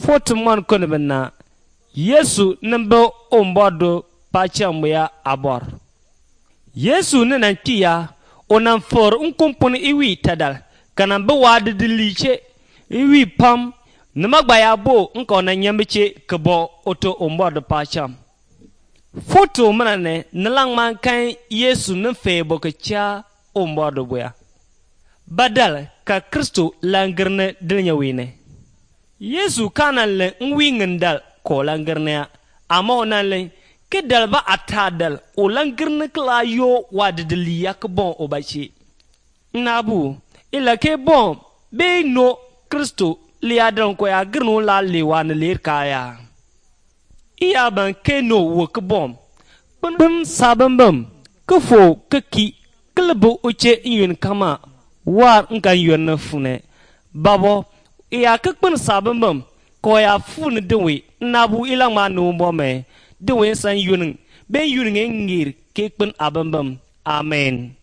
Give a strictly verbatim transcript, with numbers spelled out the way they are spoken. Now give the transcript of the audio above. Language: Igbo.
foto man kono bena Yesu nembo ombodo pachambya abor Yesu nenan tiya onan for unkumpun iwi tadal kanan be wade diliche iwi pam nima gbaya bo nko na nyambiche kebo oto ombodo pacham foto manane nalang man kan Yesu nfe bokacha ombodo boya badal ka Kristo langirne dilnyawine Yesu kanan le nwi ngandal ko langirne ama onan le ke dalba atadal o langirne kla yo wadidili yak bon obachi nabu ila ke bon be no Kristo liadon ko ya girnu la lewan ler kaya iya ban ke no wo ke bom bum sabambam ke fo ke ki klebo uche yun kama war nkan yun na fune babo iya ke pun sabambam ko ya fune dewe nabu ila ma no mbome dewe san yun ben yun ngir ke pun abambam amen.